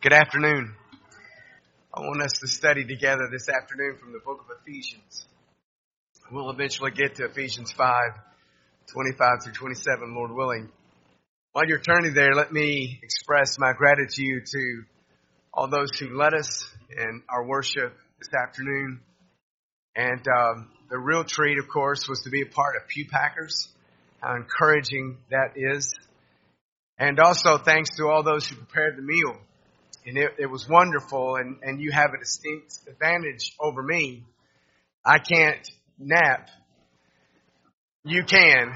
Good afternoon. I want us to study together this afternoon from the book of Ephesians. We'll eventually get to Ephesians 5:25 through 27, Lord willing. While you're turning there, let me express my gratitude to all those who led us in our worship this afternoon. And the real treat, of course, was to be a part of Pew Packers. How encouraging that is. And also thanks to all those who prepared the meal. And it was wonderful, and you have a distinct advantage over me. I can't nap. You can.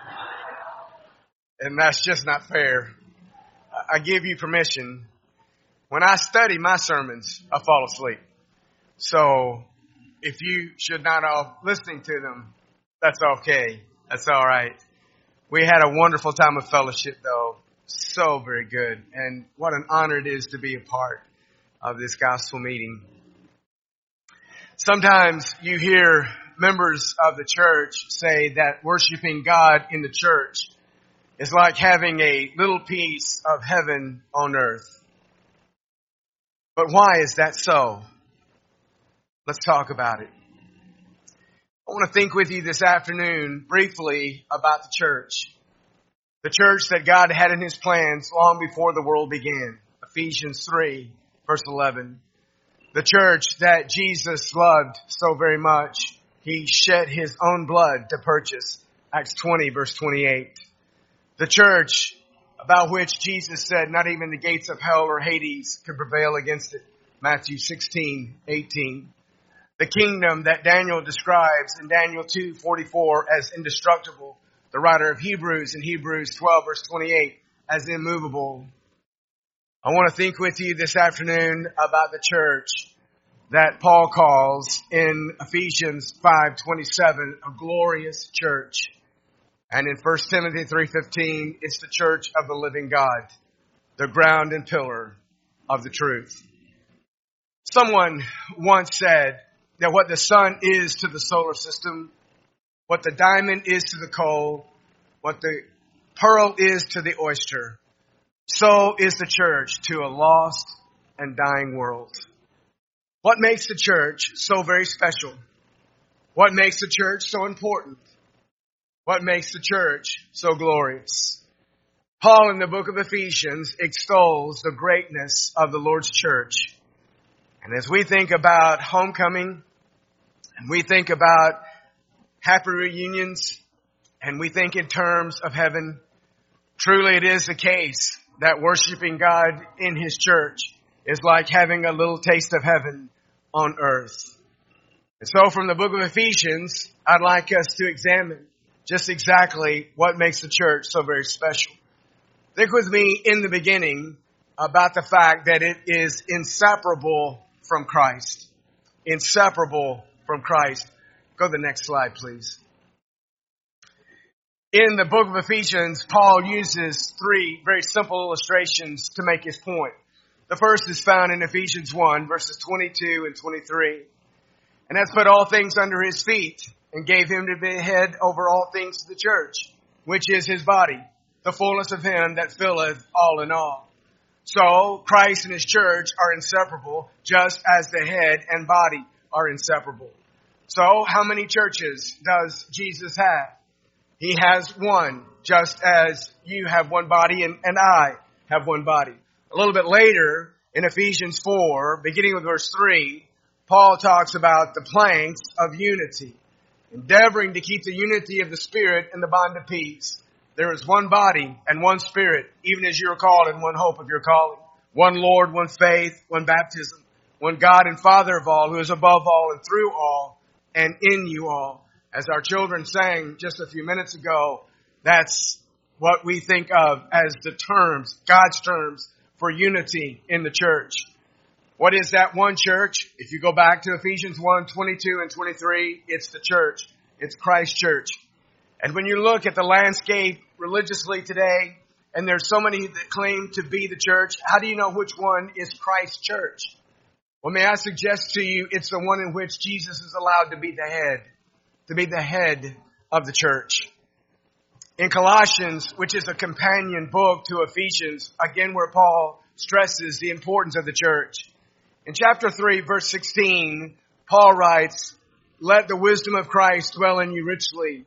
And that's just not fair. I give you permission. When I study my sermons, I fall asleep. So if you should not all listening to them, that's okay. That's all right. We had a wonderful time of fellowship, though. So very good. And what an honor it is to be a part of this gospel meeting. Sometimes you hear members of the church say that worshiping God in the church is like having a little piece of heaven on earth. But why is that so? Let's talk about it. I want to think with you this afternoon briefly about the church. The church that God had in His plans long before the world began. Ephesians 3, verse 11. The church that Jesus loved so very much, He shed His own blood to purchase. Acts 20, verse 28. The church about which Jesus said not even the gates of hell or Hades could prevail against it. Matthew 16, 18. The kingdom that Daniel describes in Daniel 2:44 as indestructible. The writer of Hebrews in Hebrews 12 verse 28 as immovable. I want to think with you this afternoon about the church that Paul calls in Ephesians 5:27 a glorious church. And in 1 Timothy 3:15, it's the church of the living God, the ground and pillar of the truth. Someone once said that what the sun is to the solar system, what the diamond is to the coal, what the pearl is to the oyster, so is the church to a lost and dying world. What makes the church so very special? What makes the church so important? What makes the church so glorious? Paul in the book of Ephesians extols the greatness of the Lord's church. And as we think about homecoming, and we think about happy reunions, and we think in terms of heaven, truly it is the case that worshiping God in His church is like having a little taste of heaven on earth. And so from the book of Ephesians, I'd like us to examine just exactly what makes the church so very special. Think with me in the beginning about the fact that it is inseparable from Christ. Inseparable from Christ. Go to the next slide, please. In the book of Ephesians, Paul uses three very simple illustrations to make his point. The first is found in Ephesians 1, verses 22 and 23. And that's put all things under His feet and gave Him to be head over all things to the church, which is His body, the fullness of Him that filleth all in all. So Christ and His church are inseparable, just as the head and body are inseparable. So how many churches does Jesus have? He has one, just as you have one body and I have one body. A little bit later in Ephesians 4, beginning with verse 3, Paul talks about the planks of unity, endeavoring to keep the unity of the Spirit in the bond of peace. There is one body and one Spirit, even as you are called in one hope of your calling. One Lord, one faith, one baptism, one God and Father of all, who is above all and through all and in you all. As our children sang just a few minutes ago, that's what we think of as the terms, God's terms for unity in the church. What is that one church? If you go back to Ephesians 1, 22 and 23, it's the church. It's Christ's church. And when you look at the landscape religiously today, and there's so many that claim to be the church, how do you know which one is Christ's church? Well, may I suggest to you, it's the one in which Jesus is allowed to be the head of the church. In Colossians, which is a companion book to Ephesians, again where Paul stresses the importance of the church. In chapter 3, verse 16, Paul writes, "Let the wisdom of Christ dwell in you richly.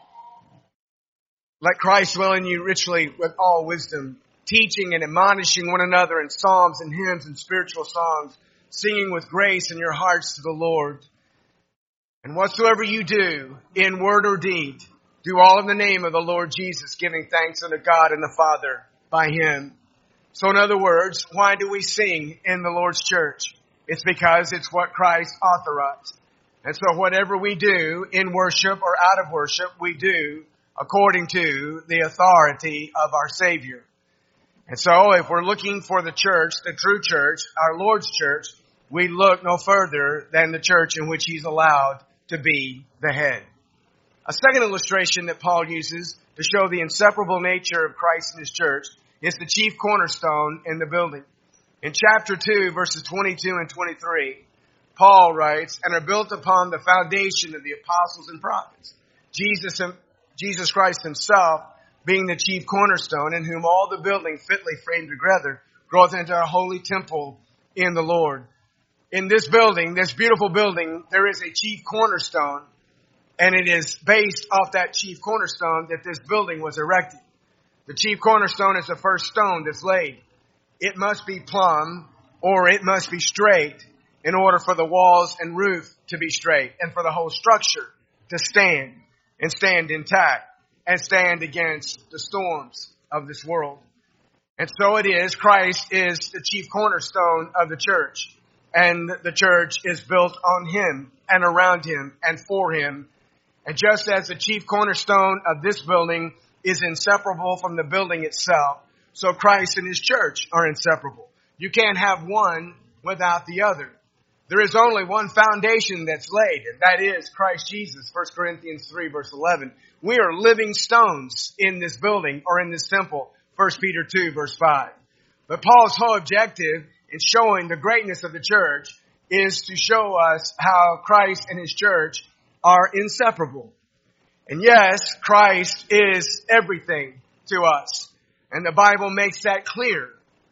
Let Christ dwell in you richly with all wisdom, teaching and admonishing one another in psalms and hymns and spiritual songs, singing with grace in your hearts to the Lord. And whatsoever you do, in word or deed, do all in the name of the Lord Jesus, giving thanks unto God and the Father by Him." So in other words, why do we sing in the Lord's church? It's because it's what Christ authorized. And so whatever we do in worship or out of worship, we do according to the authority of our Savior. And so if we're looking for the church, the true church, our Lord's church, we look no further than the church in which He's allowed to be the head. A second illustration that Paul uses to show the inseparable nature of Christ and His church is the chief cornerstone in the building. In chapter 2, verses 22 and 23, Paul writes, "And are built upon the foundation of the apostles and prophets, Jesus Christ Himself being the chief cornerstone, in whom all the building fitly framed together groweth into a holy temple in the Lord." In this building, this beautiful building, there is a chief cornerstone, and it is based off that chief cornerstone that this building was erected. The chief cornerstone is the first stone that's laid. It must be plumb or it must be straight in order for the walls and roof to be straight and for the whole structure to stand and stand intact and stand against the storms of this world. And so it is, Christ is the chief cornerstone of the church, and the church is built on Him and around Him and for Him. And just as the chief cornerstone of this building is inseparable from the building itself, so Christ and His church are inseparable. You can't have one without the other. There is only one foundation that's laid, and that is Christ Jesus, 1 Corinthians 3, verse 11. We are living stones in this building or in this temple, 1 Peter 2, verse 5. But Paul's whole objective in showing the greatness of the church is to show us how Christ and His church are inseparable. And yes, Christ is everything to us. And the Bible makes that clear.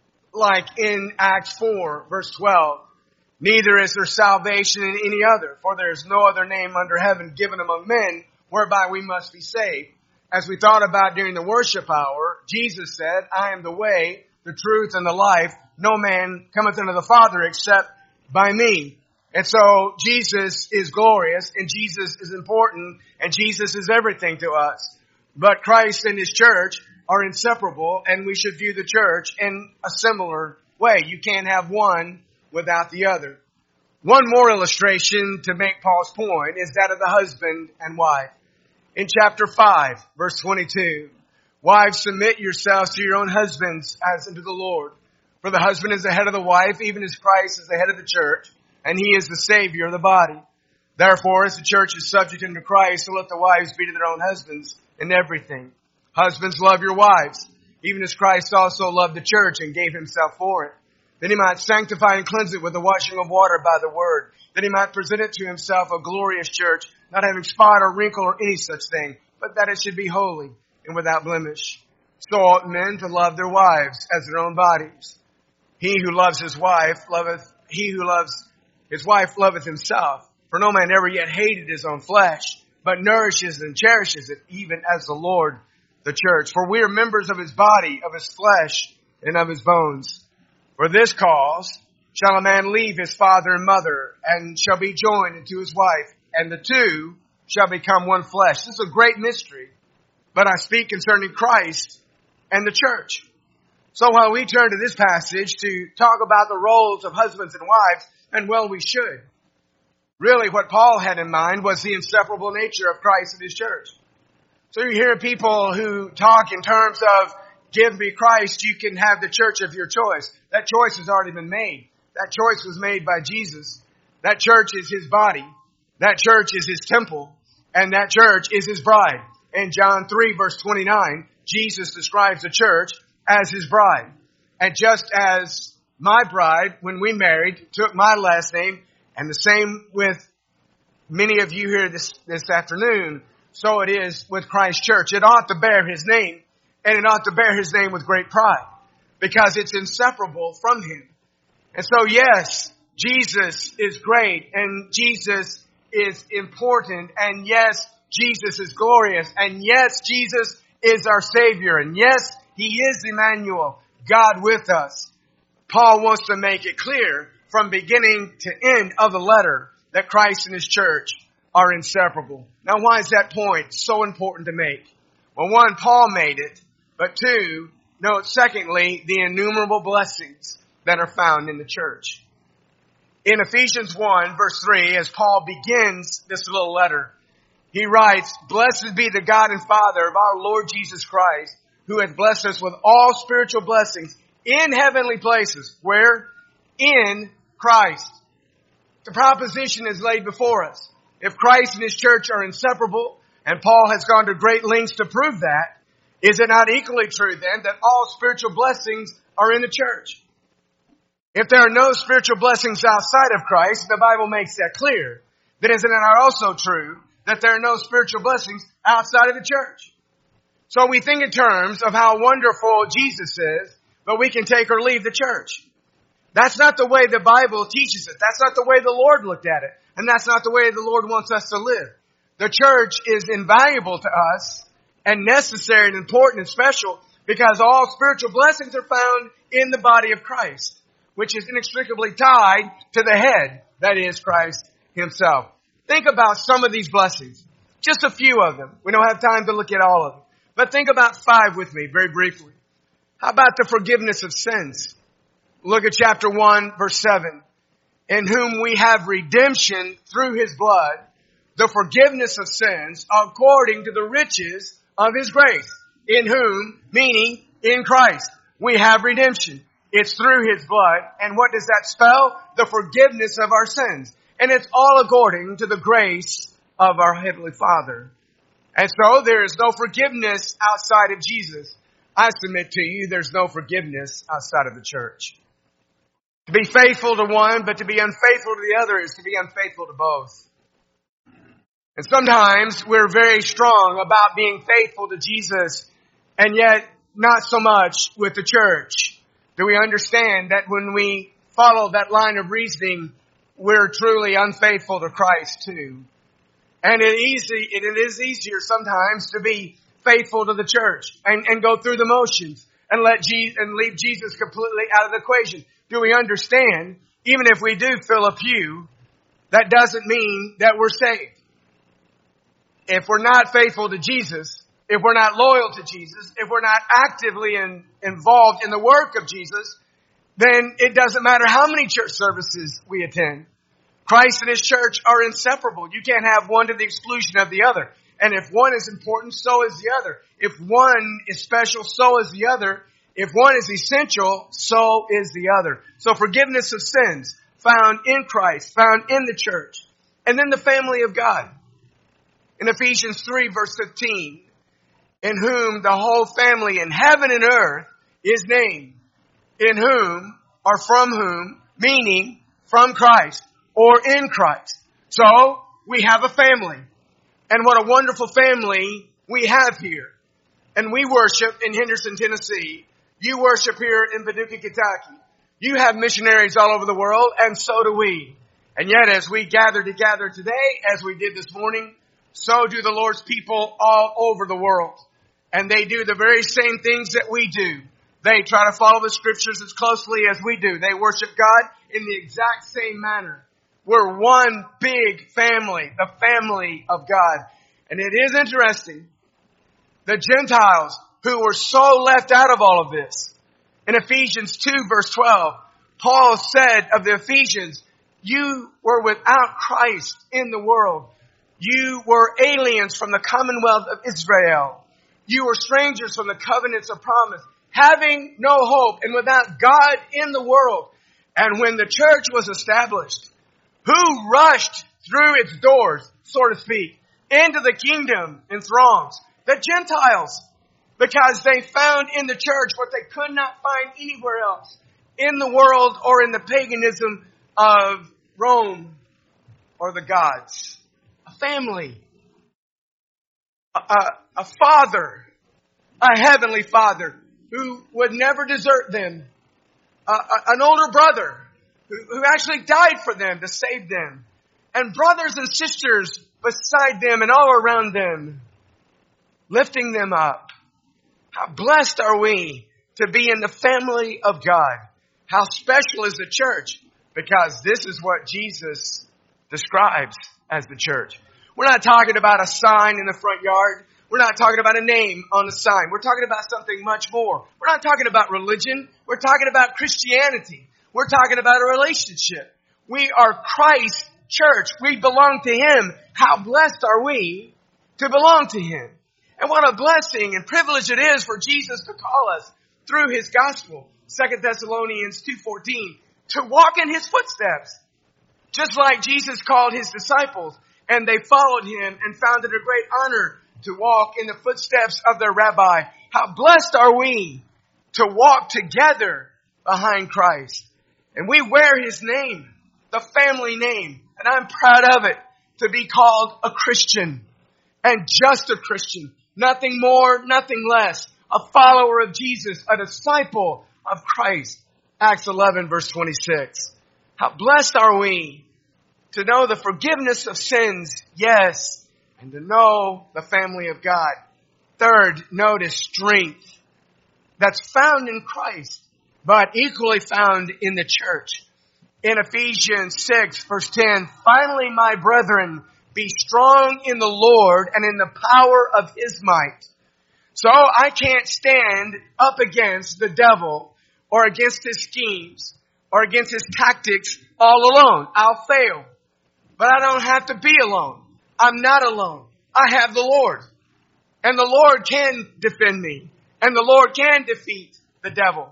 Like in Acts 4, verse 12. "Neither is there salvation in any other, for there is no other name under heaven given among men whereby we must be saved." As we thought about during the worship hour, Jesus said, "I am the way, the truth, and the life. No man cometh unto the Father except by me." And so Jesus is glorious, and Jesus is important, and Jesus is everything to us. But Christ and His church are inseparable, and we should view the church in a similar way. You can't have one without the other. One more illustration to make Paul's point is that of the husband and wife. In chapter 5, verse 22, "Wives, submit yourselves to your own husbands as unto the Lord. For the husband is the head of the wife, even as Christ is the head of the church, and He is the Savior of the body. Therefore, as the church is subject unto Christ, so let the wives be to their own husbands in everything. Husbands, love your wives, even as Christ also loved the church and gave Himself for it, that He might sanctify and cleanse it with the washing of water by the word, that He might present it to Himself a glorious church, not having spot or wrinkle or any such thing, but that it should be holy and without blemish. So ought men to love their wives as their own bodies. He who loves his wife loveth himself. For no man ever yet hated his own flesh, but nourishes and cherishes it, even as the Lord the church. For we are members of His body, of His flesh, and of His bones. For this cause shall a man leave his father and mother, and shall be joined unto his wife, and the two shall become one flesh." This is a great mystery, but I speak concerning Christ and the church. So while we turn to this passage to talk about the roles of husbands and wives, and well we should, really what Paul had in mind was the inseparable nature of Christ and His church. So you hear people who talk in terms of, give me Christ, you can have the church of your choice. That choice has already been made. That choice was made by Jesus. That church is His body. That church is His temple. And that church is His bride. In John 3 verse 29, Jesus describes the church as His bride. And just as my bride, when we married, took my last name, and the same with many of you here this afternoon, so it is with Christ's church. It ought to bear His name, and it ought to bear His name with great pride. because it's inseparable from Him. And so yes, Jesus is great, and Jesus is important, and yes, Jesus is glorious, and yes, Jesus is our Savior, and yes, He is Emmanuel, God with us. Paul wants to make it clear from beginning to end of the letter that Christ and His church are inseparable. Now, why is that point so important to make? Well, one, Paul made it, but two, note secondly, the innumerable blessings that are found in the church. In Ephesians 1, verse 3, as Paul begins this little letter, he writes, "Blessed be the God and Father of our Lord Jesus Christ, who has blessed us with all spiritual blessings in heavenly places." Where? In Christ. The proposition is laid before us. If Christ and His church are inseparable, and Paul has gone to great lengths to prove that, is it not equally true then that all spiritual blessings are in the church? If there are no spiritual blessings outside of Christ, the Bible makes that clear, then isn't it not also true that there are no spiritual blessings outside of the church? So we think in terms of how wonderful Jesus is, but we can take or leave the church. That's not the way the Bible teaches it. That's not the way the Lord looked at it. And that's not the way the Lord wants us to live. The church is invaluable to us and necessary and important and special because all spiritual blessings are found in the body of Christ, which is inextricably tied to the head, that is Christ Himself. Think about some of these blessings. Just a few of them. We don't have time to look at all of them. But think about 5 with me very briefly. How about the forgiveness of sins? Look at chapter 1, verse 7. "In whom we have redemption through His blood, the forgiveness of sins according to the riches of His grace." In whom, meaning in Christ, we have redemption. It's through His blood. And what does that spell? The forgiveness of our sins. And it's all according to the grace of our Heavenly Father. And so there is no forgiveness outside of Jesus. I submit to you, there's no forgiveness outside of the church. To be faithful to one, but to be unfaithful to the other is to be unfaithful to both. And sometimes we're very strong about being faithful to Jesus, and yet not so much with the church. Do we understand that when we follow that line of reasoning, we're truly unfaithful to Christ too? And it is easier sometimes to be faithful to the church and go through the motions and leave Jesus completely out of the equation. Do we understand? Even if we do fill a pew, that doesn't mean that we're saved. If we're not faithful to Jesus, if we're not loyal to Jesus, if we're not actively involved in the work of Jesus, then it doesn't matter how many church services we attend. Christ and His church are inseparable. You can't have one to the exclusion of the other. And if one is important, so is the other. If one is special, so is the other. If one is essential, so is the other. So forgiveness of sins found in Christ, found in the church. And then the family of God. In Ephesians 3 verse 15, "In whom the whole family in heaven and earth is named." In whom, or from whom, meaning from Christ or in Christ. So we have a family. And what a wonderful family we have here. And we worship in Henderson, Tennessee. You worship here in Paducah, Kentucky. You have missionaries all over the world, and so do we. And yet as we gather together today, as we did this morning, so do the Lord's people all over the world. And they do the very same things that we do. They try to follow the scriptures as closely as we do. They worship God in the exact same manner. We're one big family, the family of God. And it is interesting, the Gentiles who were so left out of all of this. In Ephesians 2 verse 12, Paul said of the Ephesians, "You were without Christ in the world. You were aliens from the commonwealth of Israel. You were strangers from the covenants of promise, having no hope and without God in the world." And when the church was established, who rushed through its doors, so to speak, into the kingdom in throngs? The Gentiles. Because they found in the church what they could not find anywhere else in the world or in the paganism of Rome or the gods. A family. A father. A heavenly Father who would never desert them, an older brother who actually died for them to save them, and brothers and sisters beside them and all around them, lifting them up. How blessed are we to be in the family of God. How special is the church? Because this is what Jesus describes as the church. We're not talking about a sign in the front yard. We're not talking about a name on a sign. We're talking about something much more. We're not talking about religion. We're talking about Christianity. We're talking about a relationship. We are Christ's church. We belong to Him. How blessed are we to belong to Him? And what a blessing and privilege it is for Jesus to call us through His gospel. 2 Thessalonians 2:14, to walk in His footsteps. Just like Jesus called His disciples and they followed Him and found it a great honor to walk in the footsteps of their rabbi. How blessed are we to walk together behind Christ. And we wear His name, the family name. And I'm proud of it to be called a Christian, and just a Christian. Nothing more, nothing less. A follower of Jesus, a disciple of Christ. Acts 11 verse 26. How blessed are we to know the forgiveness of sins, yes, and to know the family of God. Third, notice strength that's found in Christ, but equally found in the church. In Ephesians 6 verse 10, finally, my brethren, be strong in the Lord and in the power of His might. So I can't stand up against the devil or against his schemes or against his tactics all alone. I'll fail. But I don't have to be alone. I'm not alone. I have the Lord. And the Lord can defend me. And the Lord can defeat the devil.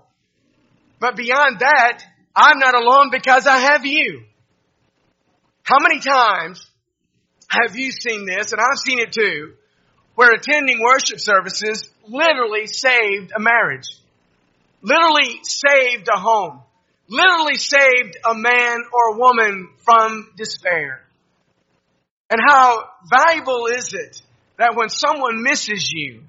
But beyond that, I'm not alone because I have you. How many times have you seen this, and I've seen it too, where attending worship services literally saved a marriage, literally saved a home, literally saved a man or a woman from despair? And how valuable is it that when someone misses you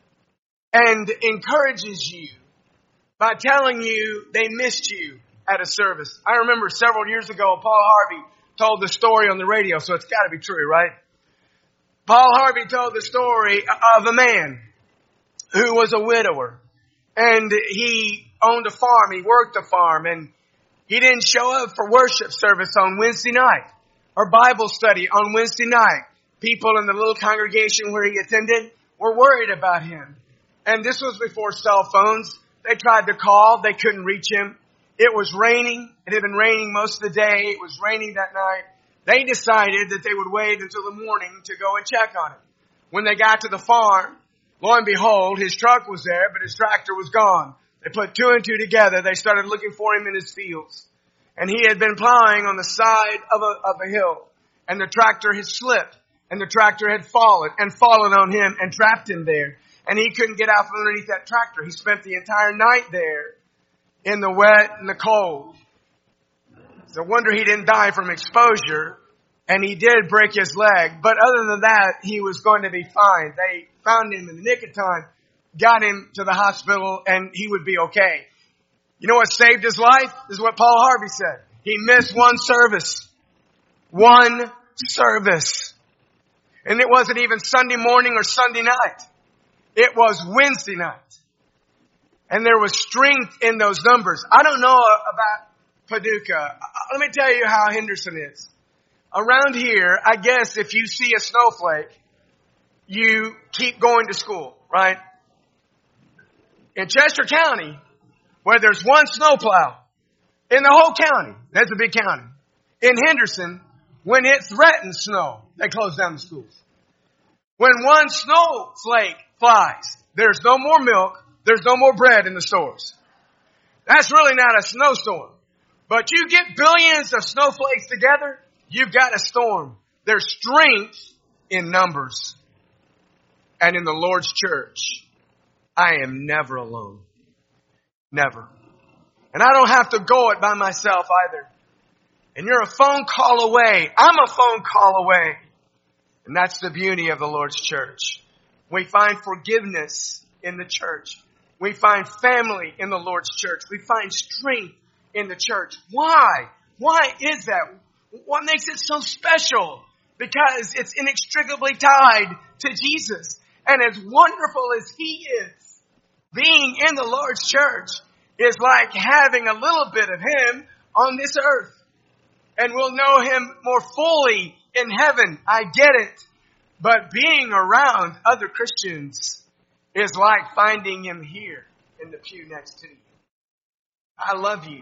and encourages you by telling you they missed you at a service? I remember several years ago, Paul Harvey told the story on the radio, so it's got to be true, right? Paul Harvey told the story of a man who was a widower, and he owned a farm, he worked a farm, and he didn't show up for worship service on Wednesday night or Bible study on Wednesday night. People in the little congregation where he attended were worried about him. And this was before cell phones. They tried to call, they couldn't reach him. It was raining. It had been raining most of the day. It was raining that night. They decided that they would wait until the morning to go and check on him. When they got to the farm, lo and behold, his truck was there, but his tractor was gone. They put two and two together. They started looking for him in his fields. And he had been plowing on the side of a hill. And the tractor had slipped. And the tractor had fallen on him and trapped him there. And he couldn't get out from underneath that tractor. He spent the entire night there in the wet and the cold. It's a wonder he didn't die from exposure. And he did break his leg. But other than that, he was going to be fine. They found him in the nick of time, got him to the hospital, and he would be okay. You know what saved his life? This is what Paul Harvey said. He missed one service. One service. And it wasn't even Sunday morning or Sunday night. It was Wednesday night. And there was strength in those numbers. I don't know about Paducah. Let me tell you how Henderson is. Around here, I guess if you see a snowflake, you keep going to school, right? In Chester County, where there's one snowplow in the whole county, that's a big county. In Henderson, when it threatens snow, they close down the schools. When one snowflake flies, there's no more milk, there's no more bread in the stores. That's really not a snowstorm. But you get billions of snowflakes together, you've got a storm. There's strength in numbers. And in the Lord's church, I am never alone. Never. And I don't have to go it by myself either. And you're a phone call away. I'm a phone call away. And that's the beauty of the Lord's church. We find forgiveness in the church. We find family in the Lord's church. We find strength in the church. Why? Why is that? What makes it so special? Because it's inextricably tied to Jesus. And as wonderful as He is, being in the Lord's church is like having a little bit of Him on this earth. And we'll know Him more fully in heaven. I get it. But being around other Christians is like finding Him here in the pew next to you. I love you.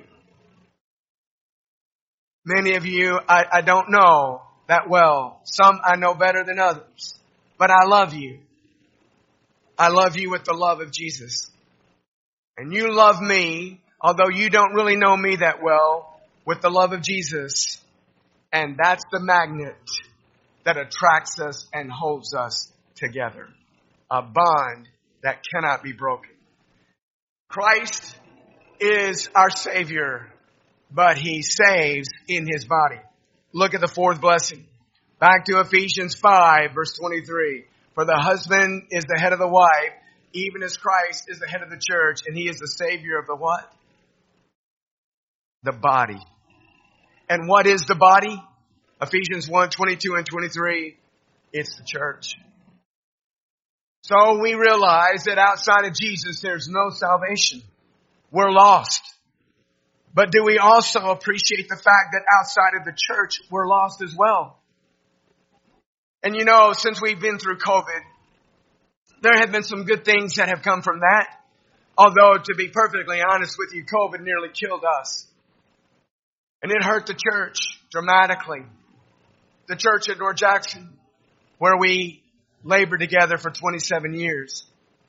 Many of you I don't know that well. Some I know better than others. But I love you. I love you with the love of Jesus. And you love me, although you don't really know me that well, with the love of Jesus. And that's the magnet that attracts us and holds us together. A bond that cannot be broken. Christ is our Savior, but He saves in His body. Look at the fourth blessing. Back to Ephesians 5, verse 23. For the husband is the head of the wife, even as Christ is the head of the church, and He is the Savior of the what? The body. And what is the body? Ephesians 1, 22 and 23. It's the church. So we realize that outside of Jesus, there's no salvation. We're lost. But do we also appreciate the fact that outside of the church, we're lost as well? And you know, since we've been through COVID, there have been some good things that have come from that. Although, to be perfectly honest with you, COVID nearly killed us. And it hurt the church dramatically. The church at North Jackson, where we labored together for 27 years.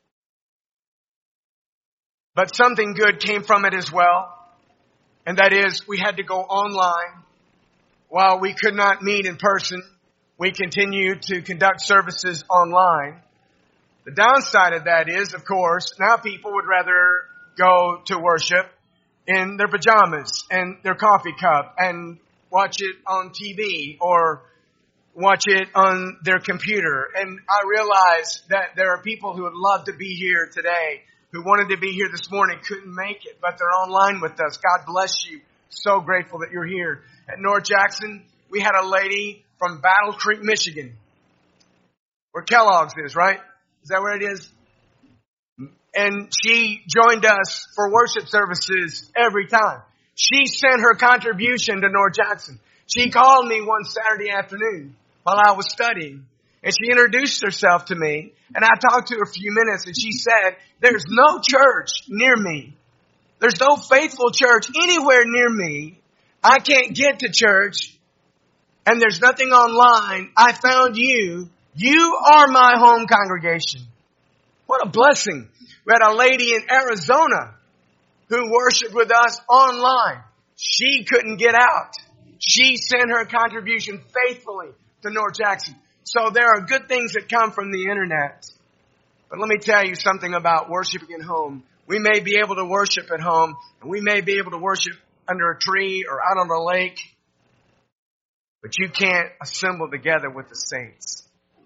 But something good came from it as well. And that is, we had to go online. While we could not meet in person, we continued to conduct services online. The downside of that is, of course, now people would rather go to worship in their pajamas and their coffee cup and watch it on TV or watch it on their computer. And I realize that there are people who would love to be here today, who wanted to be here this morning, couldn't make it, but they're online with us. God bless you. So grateful that you're here. At North Jackson, we had a lady from Battle Creek, Michigan, where Kellogg's is, right? Is that where it is? And she joined us for worship services every time. She sent her contribution to North Jackson. She called me one Saturday afternoon while I was studying. And she introduced herself to me. And I talked to her a few minutes. And she said, there's no church near me. There's no faithful church anywhere near me. I can't get to church. And there's nothing online. I found you. You are my home congregation. What a blessing. We had a lady in Arizona who worshiped with us online. She couldn't get out. She sent her contribution faithfully to North Jackson. So there are good things that come from the internet. But let me tell you something about worshiping at home. We may be able to worship at home, and we may be able to worship under a tree or out on a lake, but you can't assemble together with the saints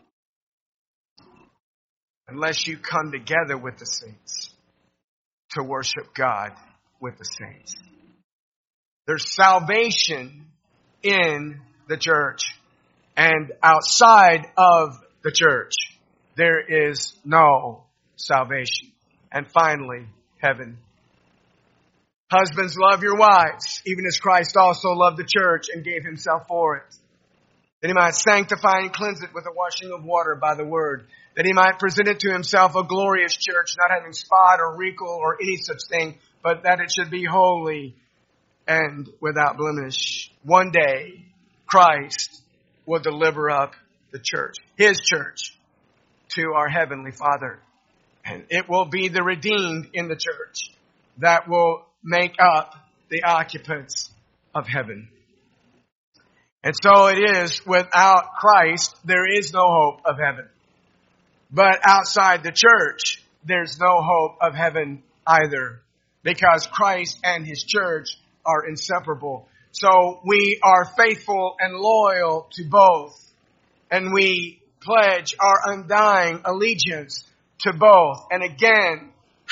unless you come together with the saints to worship God with the saints. There's salvation in the church, and outside of the church, there is no salvation. And finally, heaven. Husbands, love your wives, even as Christ also loved the church and gave himself for it, that he might sanctify and cleanse it with the washing of water by the word, that he might present it to himself a glorious church, not having spot or wrinkle or any such thing, but that it should be holy and without blemish. One day, Christ will deliver up the church, his church, to our heavenly Father. And it will be the redeemed in the church that will make up the occupants of heaven. And so it is, without Christ, there is no hope of heaven. But outside the church, there's no hope of heaven either, because Christ and his church are inseparable. So we are faithful and loyal to both, and we pledge our undying allegiance to both. And again,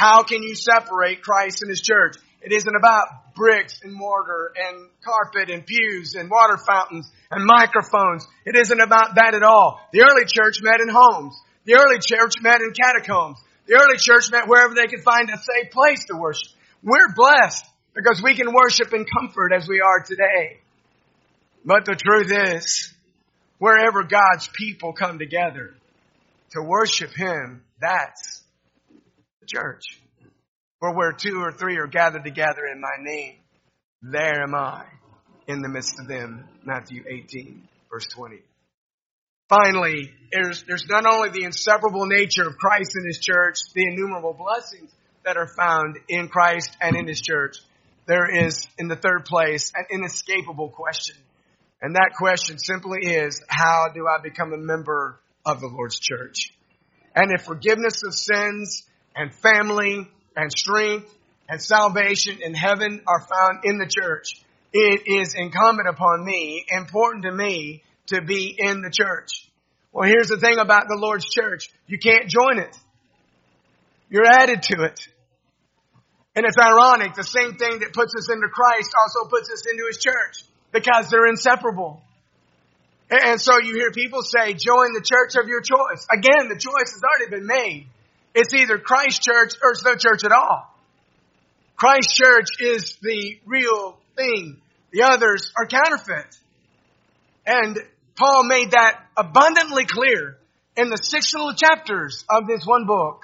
How can you separate Christ and His church? It isn't about bricks and mortar and carpet and pews and water fountains and microphones. It isn't about that at all. The early church met in homes. The early church met in catacombs. The early church met wherever they could find a safe place to worship. We're blessed because we can worship in comfort as we are today. But the truth is, wherever God's people come together to worship Him, that's the church. For where 2 or 3 are gathered together in my name, there am I in the midst of them. Matthew 18, verse 20. Finally, there's not only the inseparable nature of Christ and His church, the innumerable blessings that are found in Christ and in His church. There is, in the third place, an inescapable question. And that question simply is, how do I become a member of the Lord's church? And if forgiveness of sins and family and strength and salvation in heaven are found in the church, it is incumbent upon me, important to me, to be in the church. Well, here's the thing about the Lord's church. You can't join it. You're added to it. And it's ironic, the same thing that puts us into Christ also puts us into His church, because they're inseparable. And so you hear people say, join the church of your choice. Again, the choice has already been made. It's either Christ church or it's no church at all. Christ church is the real thing. The others are counterfeit. And Paul made that abundantly clear in the 6 little chapters of this one book.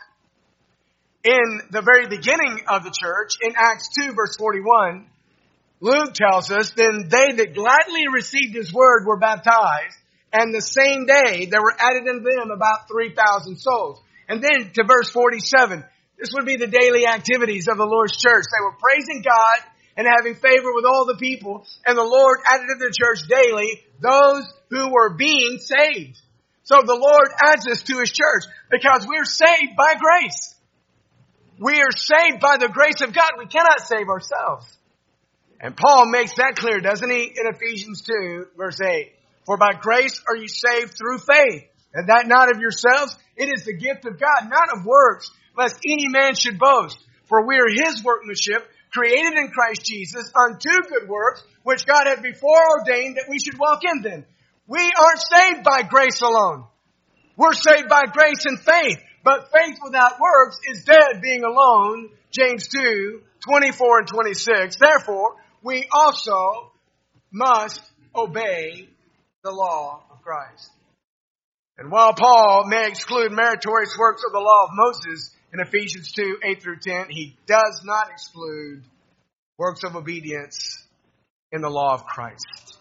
In the very beginning of the church, in Acts 2 verse 41, Luke tells us, then they that gladly received His word were baptized, and the same day there were added unto them about 3,000 souls. And then to verse 47, this would be the daily activities of the Lord's church. They were praising God and having favor with all the people, and the Lord added to the church daily those who were being saved. So the Lord adds us to His church because we're saved by grace. We are saved by the grace of God. We cannot save ourselves. And Paul makes that clear, doesn't he, in Ephesians 2, verse 8. For by grace are you saved through faith, and that not of yourselves. It is the gift of God, not of works, lest any man should boast. For we are His workmanship, created in Christ Jesus, unto good works, which God had before ordained that we should walk in them. We aren't saved by grace alone. We're saved by grace and faith. But faith without works is dead, being alone. James 2, 24 and 26. Therefore, we also must obey the law of Christ. And while Paul may exclude meritorious works of the law of Moses in Ephesians 2, 8 through 10, he does not exclude works of obedience in the law of Christ.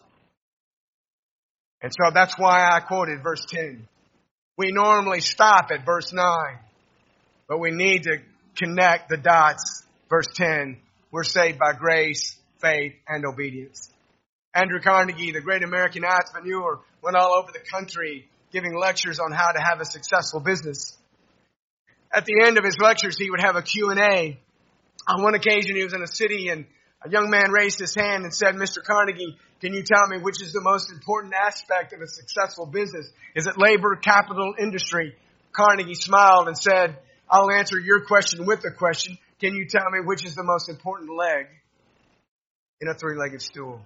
And so that's why I quoted verse 10. We normally stop at verse 9, but we need to connect the dots. Verse 10, we're saved by grace, faith, and obedience. Andrew Carnegie, the great American entrepreneur, went all over the country giving lectures on how to have a successful business. At the end of his lectures, he would have a Q&A. On one occasion, he was in a city and a young man raised his hand and said, Mr. Carnegie, can you tell me which is the most important aspect of a successful business? Is it labor, capital, industry? Carnegie smiled and said, I'll answer your question with a question. Can you tell me which is the most important leg in a three-legged stool?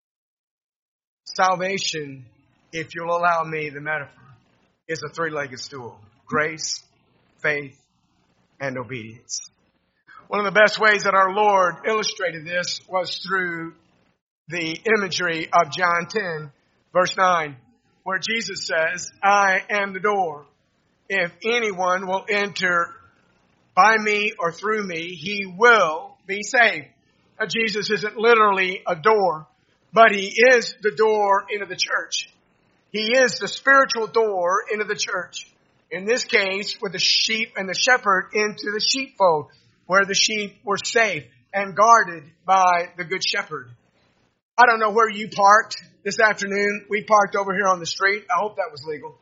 Salvation, if you'll allow me the metaphor, is a three-legged stool. Grace, faith, and obedience. One of the best ways that our Lord illustrated this was through the imagery of John 10, verse 9, where Jesus says, I am the door. If anyone will enter by me or through me, he will be saved. Now, Jesus isn't literally a door, but He is the door into the church. He is the spiritual door into the church. In this case, with the sheep and the shepherd into the sheepfold, where the sheep were safe and guarded by the good shepherd. I don't know where you parked this afternoon. We parked over here on the street. I hope that was legal.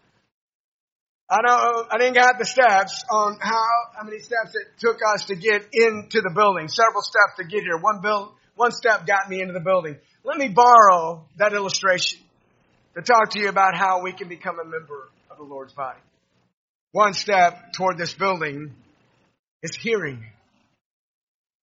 I didn't got the steps on how many steps it took us to get into the building. Several steps to get here. One step got me into the building. Let me borrow that illustration to talk to you about how we can become a member of the Lord's body. One step toward this building is hearing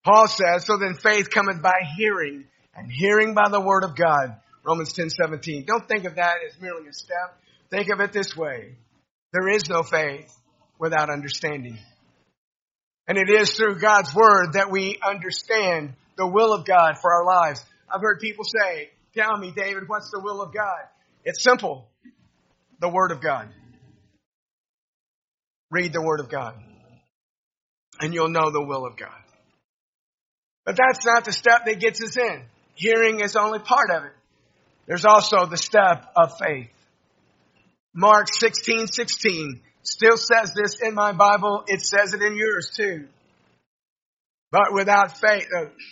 Paul says, so then faith cometh by hearing, and hearing by the word of God. Romans 10:17. Don't think of that as merely a step. Think of it this way. There is no faith without understanding. And it is through God's word that we understand the will of God for our lives. I've heard people say, tell me, David, what's the will of God? It's simple. The word of God. Read the word of God. And you'll know the will of God. But that's not the step that gets us in. Hearing is only part of it. There's also the step of faith. Mark 16:16 still says this in my Bible. It says it in yours too. But without faith,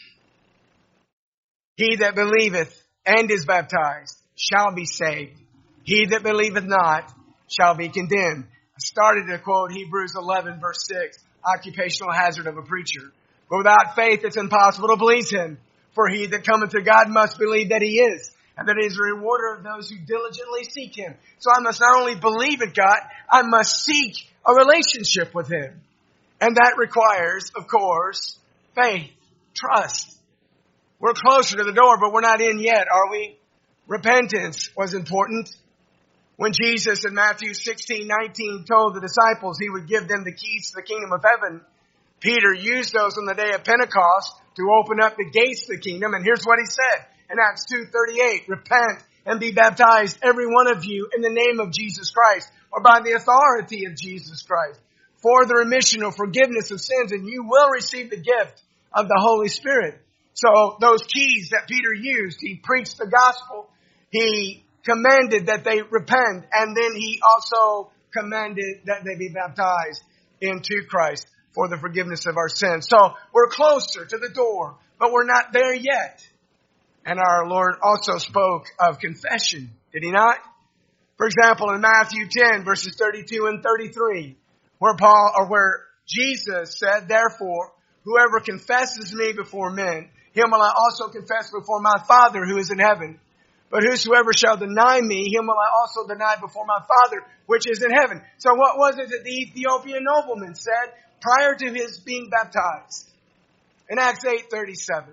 he that believeth and is baptized shall be saved. He that believeth not shall be condemned. I started to quote Hebrews 11 verse 6, occupational hazard of a preacher. But without faith it's impossible to please him. For he that cometh to God must believe that he is, and that he is a rewarder of those who diligently seek him. So I must not only believe in God, I must seek a relationship with him. And that requires, of course, faith, trust. We're closer to the door, but we're not in yet, are we? Repentance was important. When Jesus in Matthew 16:19 told the disciples he would give them the keys to the kingdom of heaven, Peter used those on the day of Pentecost to open up the gates of the kingdom. And here's what he said in Acts 2:38, repent and be baptized, every one of you, in the name of Jesus Christ, or by the authority of Jesus Christ, for the remission or forgiveness of sins, and you will receive the gift of the Holy Spirit. So those keys that Peter used, he preached the gospel, he commanded that they repent, and then he also commanded that they be baptized into Christ for the forgiveness of our sins. So we're closer to the door, but we're not there yet. And our Lord also spoke of confession, did he not? For example, in Matthew 10 verses 32 and 33, where Jesus said, therefore, whoever confesses me before men, him will I also confess before my Father who is in heaven. But whosoever shall deny me, him will I also deny before my Father which is in heaven. So what was it that the Ethiopian nobleman said prior to his being baptized? In Acts 8:37,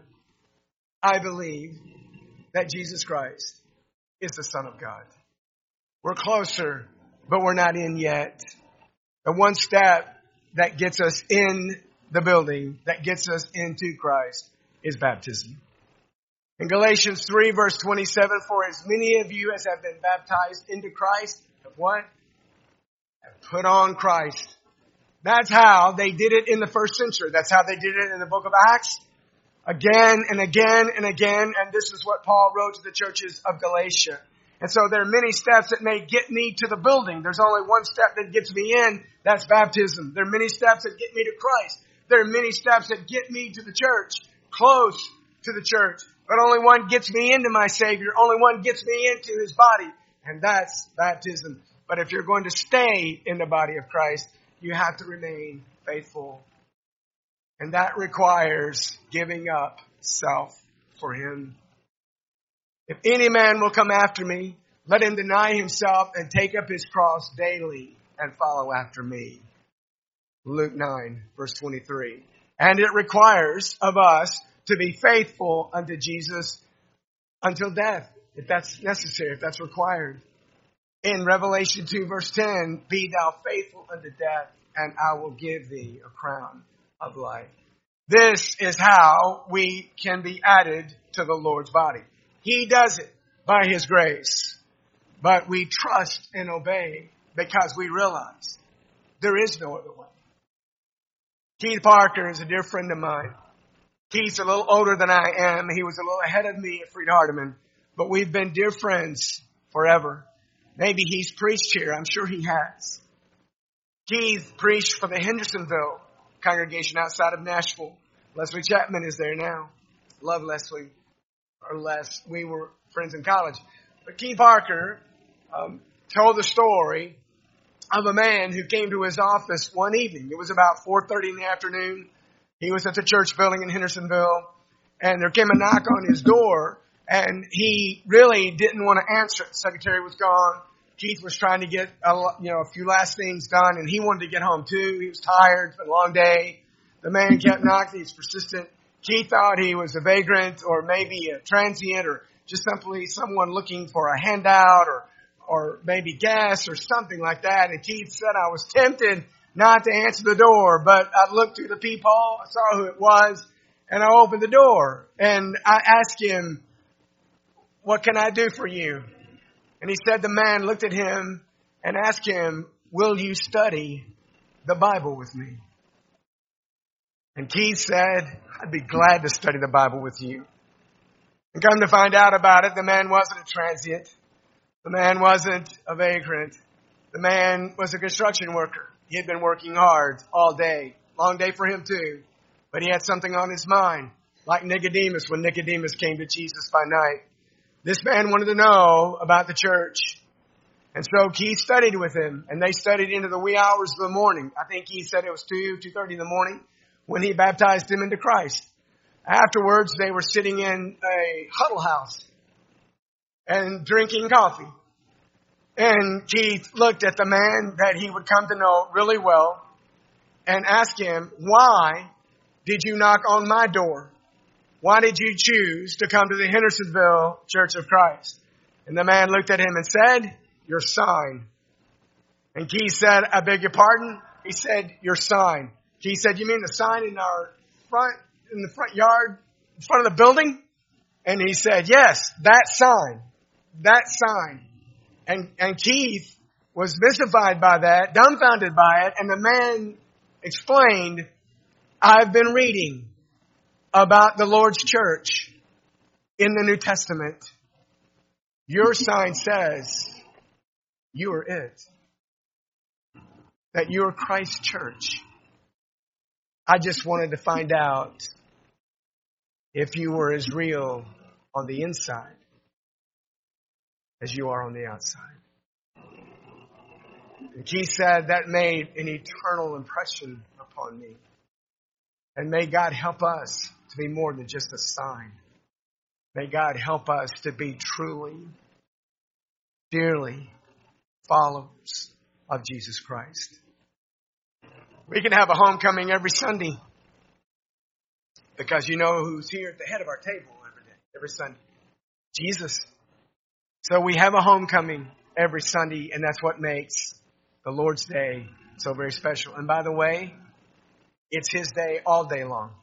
I believe that Jesus Christ is the Son of God. We're closer, but we're not in yet. The one step that gets us in the building, that gets us into Christ, is baptism. In Galatians 3 verse 27, for as many of you as have been baptized into Christ, have what? Have put on Christ. That's how they did it in the first century. That's how they did it in the book of Acts. Again and again and again. And this is what Paul wrote to the churches of Galatia. And so there are many steps that may get me to the building. There's only one step that gets me in. That's baptism. There are many steps that get me to Christ. There are many steps that get me to the church, close to the church. But only one gets me into my Savior. Only one gets me into his body. And that's baptism. But if you're going to stay in the body of Christ, you have to remain faithful. And that requires giving up self for him. If any man will come after me, let him deny himself and take up his cross daily and follow after me. Luke 9, verse 23. And it requires of us to be faithful unto Jesus until death, if that's necessary, if that's required. In Revelation 2, verse 10, be thou faithful unto death, and I will give thee a crown of life. This is how we can be added to the Lord's body. He does it by his grace. But we trust and obey because we realize there is no other way. Keith Parker is a dear friend of mine. Keith's a little older than I am. He was a little ahead of me at Freed Hardeman. But we've been dear friends forever. Maybe he's preached here. I'm sure he has. Keith preached for the Hendersonville congregation outside of Nashville. Leslie Chapman is there now. Love Leslie. Or Les. We were friends in college. But Keith Parker told the story of a man who came to his office one evening. It was about 4:30 in the afternoon. He was at the church building in Hendersonville. And there came a knock on his door. And he really didn't want to answer it. The secretary was gone. Keith was trying to get a few last things done. And he wanted to get home too. He was tired. It's been a long day. The man kept knocking. He was persistent. Keith thought he was a vagrant or maybe a transient or just simply someone looking for a handout or maybe gas or something like that. And Keith said, I was tempted not to answer the door, but I looked through the peephole, I saw who it was, and I opened the door. And I asked him, what can I do for you? And he said the man looked at him and asked him, will you study the Bible with me? And Keith said, I'd be glad to study the Bible with you. And come to find out about it, the man wasn't a transient. The man wasn't a vagrant. The man was a construction worker. He had been working hard all day. Long day for him too. But he had something on his mind. Like Nicodemus, when Nicodemus came to Jesus by night. This man wanted to know about the church. And so Keith studied with him. And they studied into the wee hours of the morning. I think he said it was 2:30 in the morning when he baptized him into Christ. Afterwards, they were sitting in a huddle house and drinking coffee. And Keith looked at the man that he would come to know really well and asked him, why did you knock on my door? Why did you choose to come to the Hendersonville Church of Christ? And the man looked at him and said, your sign. And Keith said, I beg your pardon? He said, your sign. Keith said, you mean the sign in the front yard, in front of the building? And he said, yes, that sign. And Keith was mystified by that, dumbfounded by it. And the man explained, I've been reading about the Lord's church in the New Testament. Your sign says you are it. That you are Christ's church. I just wanted to find out if you were as real on the inside as you are on the outside. And Keith said that made an eternal impression upon me. And may God help us to be more than just a sign. May God help us to be truly, dearly followers of Jesus Christ. We can have a homecoming every Sunday because you know who's here at the head of our table every Sunday? Jesus. So we have a homecoming every Sunday, and that's what makes the Lord's Day so very special. And by the way, it's His day all day long.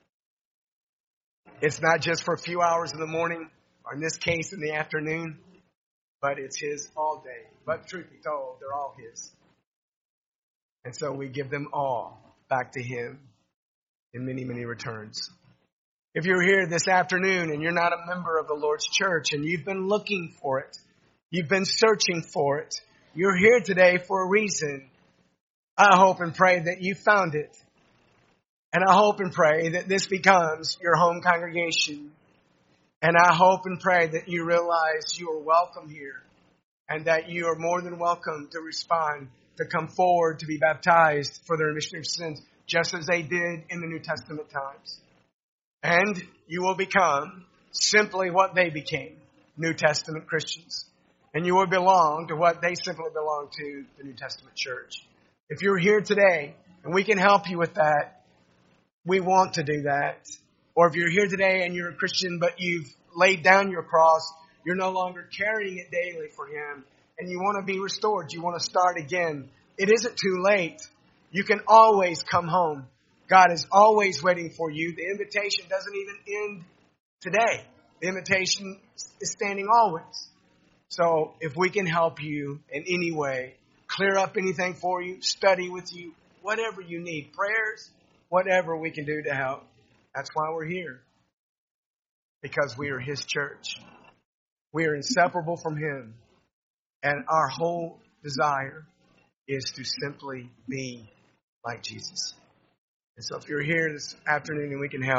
It's not just for a few hours in the morning, or in this case in the afternoon, but it's His all day. But truth be told, they're all His. And so we give them all back to Him in many, many returns. If you're here this afternoon and you're not a member of the Lord's church and you've been looking for it, you've been searching for it, you're here today for a reason. I hope and pray that you found it. And I hope and pray that this becomes your home congregation. And I hope and pray that you realize you are welcome here and that you are more than welcome to respond, to come forward, to be baptized for the remission of sins, just as they did in the New Testament times. And you will become simply what they became, New Testament Christians. And you will belong to what they simply belong to, the New Testament church. If you're here today and we can help you with that, we want to do that. Or if you're here today and you're a Christian but you've laid down your cross, you're no longer carrying it daily for Him, and you want to be restored, you want to start again, it isn't too late. You can always come home. God is always waiting for you. The invitation doesn't even end today. The invitation is standing always. So if we can help you in any way, clear up anything for you, study with you, whatever you need, prayers, whatever we can do to help. That's why we're here. Because we are His church. We are inseparable from Him. And our whole desire is to simply be like Jesus. And so if you're here this afternoon and we can help,